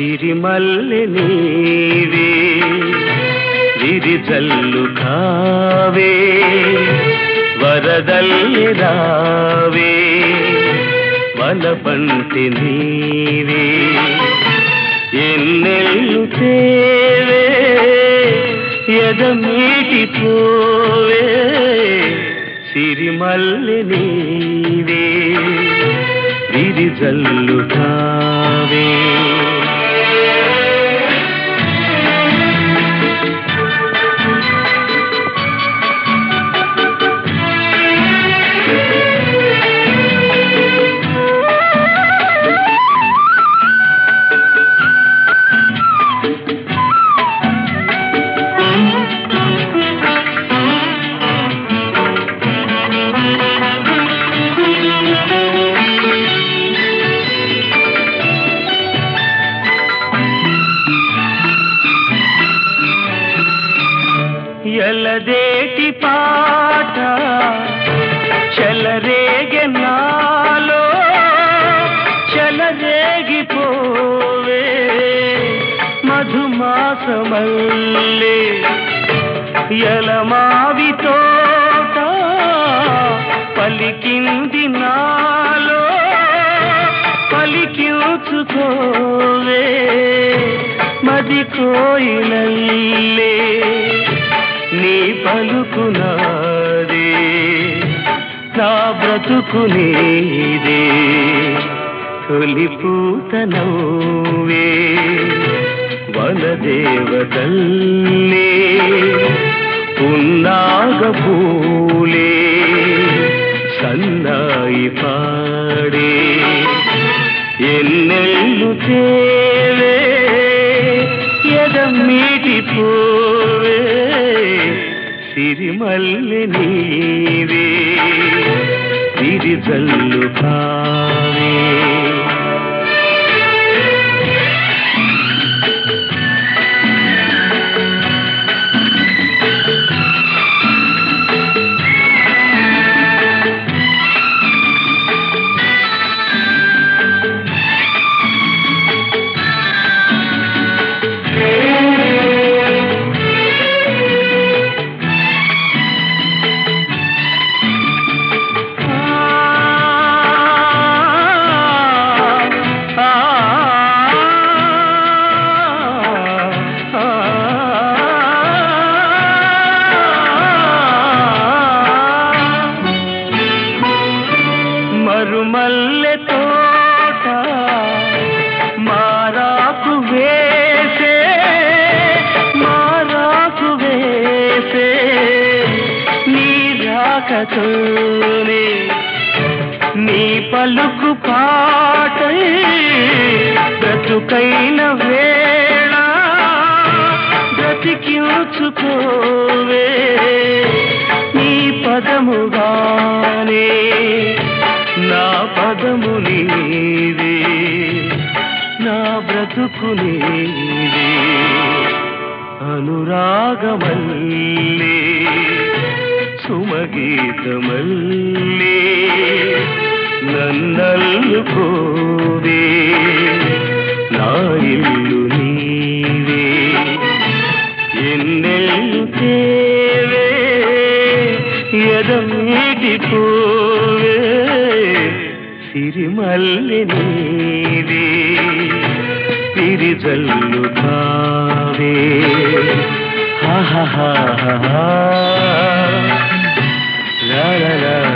సిరిమల్లె నీవే విరిజల్లు కావే వరదల్లి రావే వలపంటి నీవే ఎన్నెల్లు తేవే ఎదమీటి పోవే సిరిమల్లె నీవే విరిజల్లు కావే ఎలదేటి పాట చెలరేగె నాలో చెలరేగిపోవే మధుమాసమల్లే ఎలమావి తోట పలికింది నాలో పలికించుకోవే మది కోయిలల్లే నీ పలుకునాదే నా బ్రతుకునేదే తొలి పూత నవ్వే వనదేవతల్లే పున్నాగ పూలే సన్నాయి పాడే ఎన్నెల్లు తేవే ఎదమీటి పోవే సిరిమల్లె నీవే విరిజల్లు కావే మరుమల్లె తోట మారాకు వేసే నీ రాకతోనే నీ పలుకు పాటై బ్రతుకైన వేళ బ్రతికించుకోవే నీ పదముగానే నా పదము నీవే నా బ్రతుకు నీవే అనురాగమల్లే సుమగీతమల్లే నన్నల్లుకోవే నా ఇల్లు నీవే ఎన్నెల్లు తేవే ఎదమీటి పోవే సిరిమల్లె నీవే విరిజల్లు కావే హా హా హా హా లా లా లా